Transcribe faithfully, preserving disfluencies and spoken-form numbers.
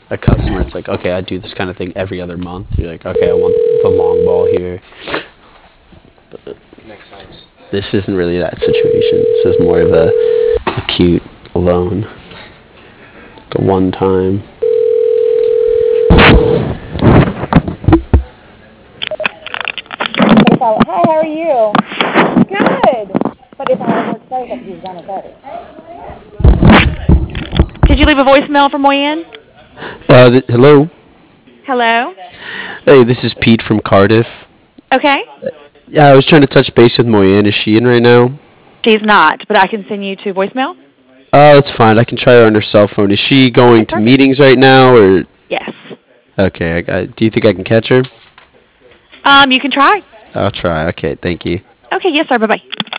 a customer, it's like, okay, I do this kind of thing every other month. You're like, okay, I want the long ball here. Makes sense. This isn't really that situation. This is more of a acute loan, like a one time. Hi, how are you? Good. But if I had worked thirty, I could use one at thirty. Did you leave a voicemail for Moyen? Uh, th- hello. Hello? Hey, this is Pete from Cardiff. Okay. Yeah, I was trying to touch base with Moyen. Is she in right now? She's not, but I can send you to voicemail? Oh, that's fine. I can try her on her cell phone. Is she going Okay, to perfect. meetings right now, or? Yes. Okay, I got, do you think I can catch her? Um, you can try. I'll try. Okay, thank you. Okay, yes, sir. Bye-bye.